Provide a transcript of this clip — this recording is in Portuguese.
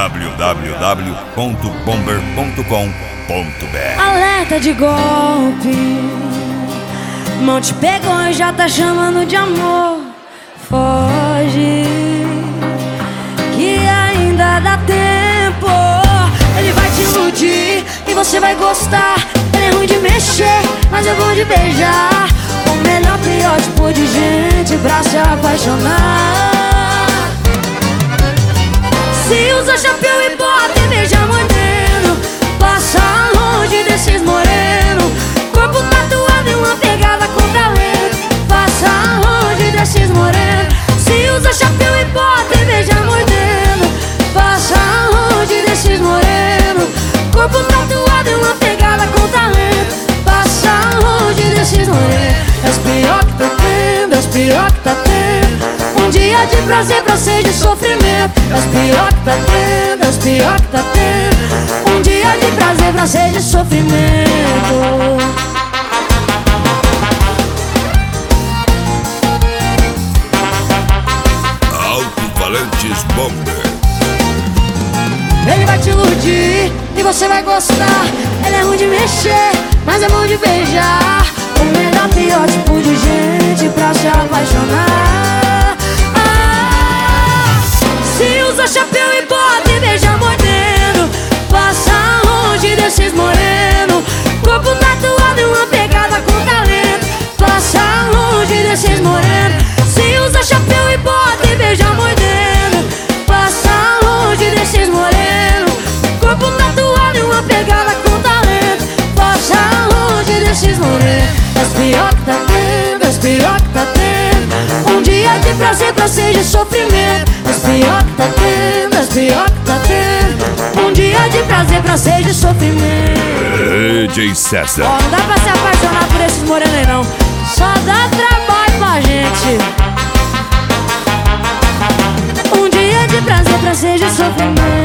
www.bomber.com.br. Alerta de golpe, mão te pegou e já tá chamando de amor. Foge, que ainda dá tempo. Ele vai te iludir e você vai gostar. Ele é ruim de mexer, mas é bom de beijar. O melhor, pior tipo de gente pra se apaixonar. Se usa chapéu e bota e beija moreno, passa longe desses moreno. Corpo tatuado e uma pegada com talento, passa longe desses moreno. Se usa chapéu e bota e beija moreno, passa longe desses moreno. Corpo tatuado e uma pegada com talento, passa longe desses moreno. És pior que tá tendo, és pior que tá tendo. Um dia de prazer pra ser de sofrimento. És pior que tá tendo, és pior que tá tendo. Um dia de prazer pra ser de sofrimento. Alto-falantes Bomber. Ele vai te iludir e você vai gostar. Ele é ruim de mexer, mas é bom de beijar. O melhor, pior tipo de gente pra se apaixonar. Se usa chapéu e bota e beija moreno, passa longe desses moreno. Corpo tatuado e uma pegada com talento, passa longe desses moreno. Se usa chapéu e bota e beija moreno, passa longe desses moreno. Corpo tatuado e uma pegada com talento, passa longe desses moreno. És pior que tá tendo, és pior que tá tendo. Um dia de prazer pra ser de sofrimento. És pior que tá tendo, és pior que tá tendo. Um dia de prazer pra ser de sofrimento. DJ César. Ó, não dá pra se apaixonar por esses morenos aí não. Só dá trabalho pra gente. Um dia de prazer pra ser de sofrimento.